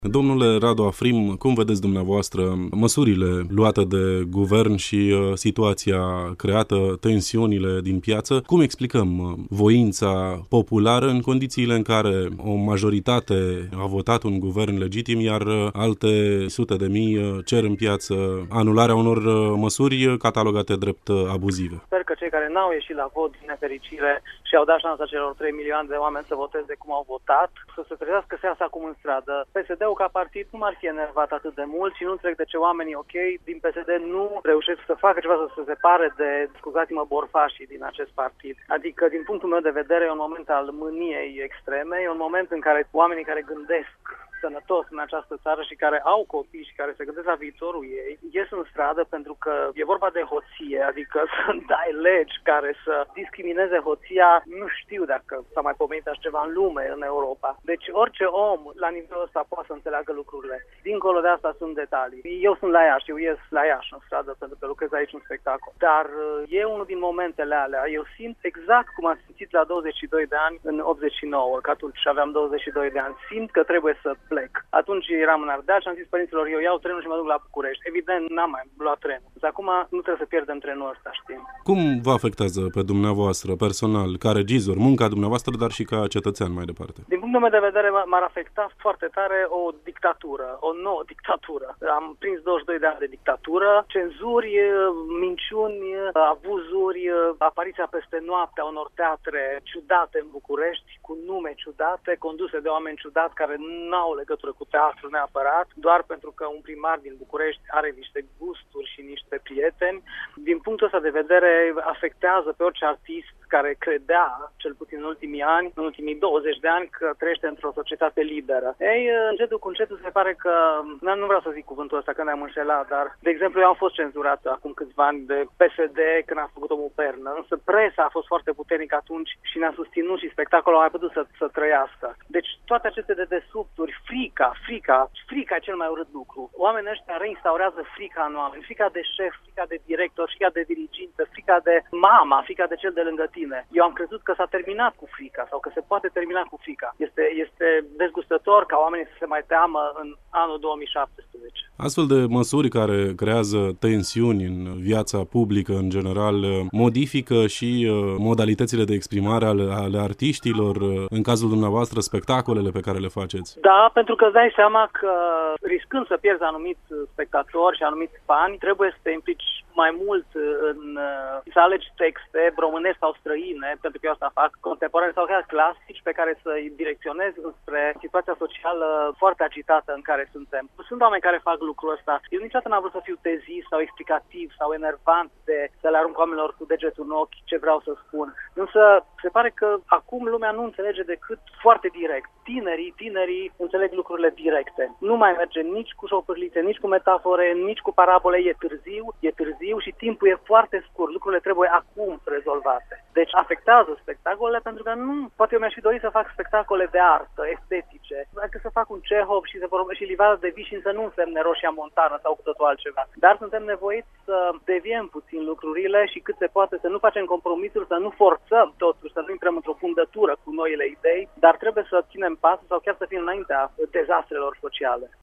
Domnule Radu Afrim, cum vedeți dumneavoastră măsurile luate de guvern și situația creată, tensiunile din piață? Cum explicăm voința populară în condițiile în care o majoritate a votat un guvern legitim, iar alte sute de mii cer în piață anularea unor măsuri catalogate drept abuzive? Sper că cei care n-au ieșit la vot din nefericire și au dat șansa celor 3 milioane de oameni să voteze cum au votat, să se trezească să iasă acum în stradă. PSD-ul ca partid nu m-ar fi enervat atât de mult și nu înțeleg de ce oamenii din PSD nu reușesc să facă ceva să se separe de, scuzați-mă, borfașii din acest partid. Adică, din punctul meu de vedere, e un moment al mâniei extreme, e un moment în care oamenii care gândesc sănătos în această țară și care au copii și care se gândesc la viitorul ei, ies în stradă pentru că e vorba de hoție, adică să dai legi care să discrimineze hoția, nu știu dacă s-a mai pomenit așa ceva în lume, în Europa. Deci orice om la nivelul ăsta poate să înțeleagă lucrurile. Dincolo de asta sunt detalii. Eu sunt la Iași, eu ies la Iași în stradă pentru că lucrez aici un spectacol. Dar e unul din momentele alea. Eu simt exact cum am simțit la 22 de ani în 89, că atunci aveam 22 de ani. Simt că trebuie să plec. Atunci eram în Ardeal și am zis părinților, eu iau trenul și mă duc la București. Evident, n-am mai luat trenul. Dar acum nu trebuie să pierdem trenul ăsta, știm. Cum vă afectează pe dumneavoastră personal, ca regizor, munca dumneavoastră, dar și ca cetățean mai departe? Din punctul meu de vedere, m-ar afecta foarte tare o dictatură, o nouă dictatură. Am prins 22 de ani de dictatură, cenzuri, minciuni, abuzuri, apariția peste noapte a unor teatre ciudate în București, cu nume ciudate, conduse de oameni ciudați care n-au legătură cu teatru neapărat, doar pentru că un primar din București are niște gusturi și niște prieteni. Din punctul ăsta de vedere, afectează pe orice artist care credea, cel puțin în ultimii ani, în ultimii 20 de ani, că trăiește într-o societate liberă. Ei, încetul cu încetul se pare că, nu vreau să zic cuvântul ăsta, că ne-am înșelat, dar, de exemplu, eu am fost cenzurat acum câțiva ani de PSD când a făcut Omul Pernă, însă presa a fost foarte puternică atunci și ne-a susținut și spectacolul a mai putut să trăiască. Deci toate aceste dedesubturi, frica e cel mai urât lucru. Oamenii ăștia reinstaurează frica în oameni, frica de șef, frica de director, frica de dirigintă, frica de mama, frica de cel de lângă tine. Eu am crezut că s-a terminat cu frica sau că se poate termina cu frica. Este dezgustător ca oamenii să se mai teamă în anul 2017. Astfel de măsuri care creează tensiuni în viața publică în general modifică și modalitățile de exprimare ale artiștilor, în cazul dumneavoastră spetacolele pe care le faceți. Da, pentru că îți dai seama că riscând să pierzi anumiți spectatori și anumiți fani, trebuie să te implici mai mult să alegi texte românești sau străine, pentru că eu asta fac, contemporane sau chiar clasici, pe care să-i direcționez spre situația socială foarte agitată în care suntem. Sunt oameni care fac lucrul ăsta. Eu niciodată n-am vrut să fiu tezist sau explicativ sau enervant de să le arunc oamenilor cu degetul în ochi ce vreau să spun. Însă se pare că acum lumea nu înțelege decât foarte direct. Tinerii înțeleg lucrurile directe. Nu mai merge nici cu șopârlițe, nici cu metafore, nici cu parabole. E târziu și timpul e foarte scurt. Lucrurile trebuie acum rezolvate. Deci afectează spectacolele pentru că poate eu mi-aș fi dorit să fac spectacole de artă, estetice. Adică să fac un Cehov și Livada de Vișin să nu însemne Roșia Montană sau cu totul altceva. Dar suntem nevoiți să deviem puțin lucrurile și cât se poate să nu facem compromisuri, să nu forțăm totuși, să nu intrăm într-o fundătură cu noile idei, dar trebuie să ținem pasul sau chiar să fim înaintea dezastrelor sociale.